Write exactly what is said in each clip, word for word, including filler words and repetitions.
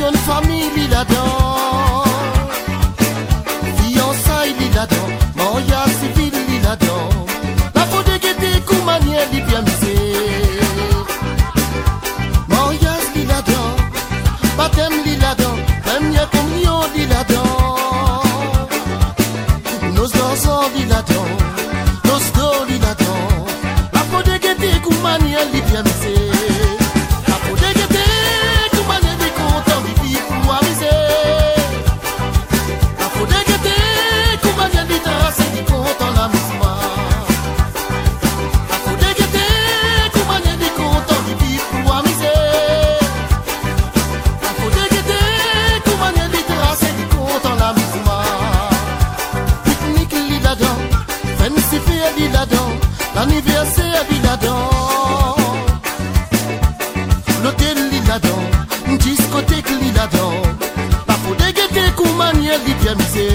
Rayon famille li là-dedans, fiançailles li là-dedans, mariage civil li là-dedans. La faute de guetter Koumaniel li bien misé. Mariage li là-dedans, baptême li là-dedans, première communion li là-dedans. Nos enfants li là-dedans, nos dos li là-dedans. La faute de guetter Koumaniel li bien misé. L'anniversaire li là-dedans, l'hôtel li là-dedans, discothèque li là-dedans. La faute de guetter Koumaniel li bien misé.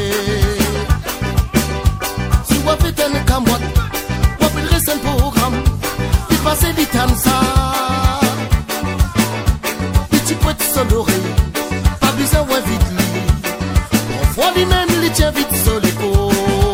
Si vous faites un camoite, vous faites un programme, il passe du temps ça. Petit poète sonoré, pas besoin de vite li. On voit lui-même, il tient vite sur l'épaule.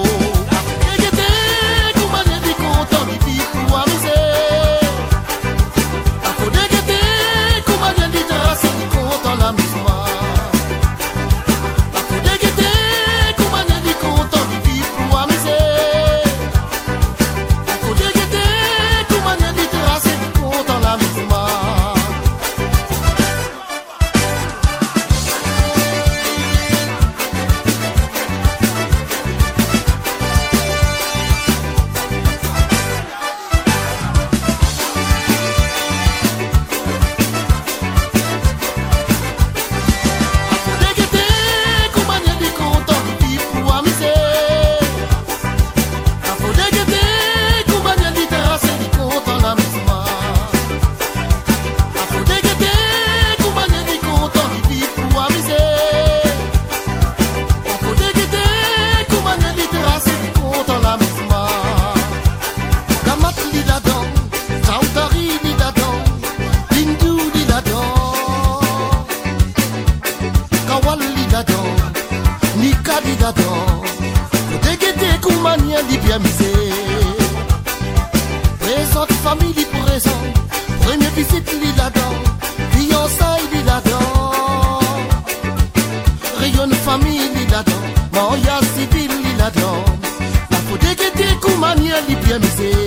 Koumaniel li bien misé. Présente famille li présent, première visite li là-dedans, fiançailles li là-dedans. Rayon famille li là-dedans, mariage civil li là-dedans. La faute de guetter Koumaniel li bien misé.